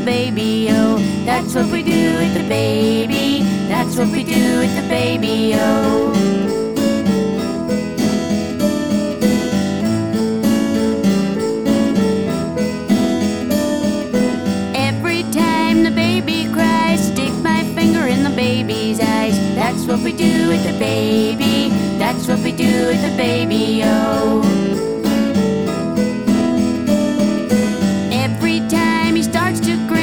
baby, oh. That's what we do with the baby. That's what we do with the baby, oh. Every time the baby cries, stick my finger in the baby's eyes. That's what we do with the baby.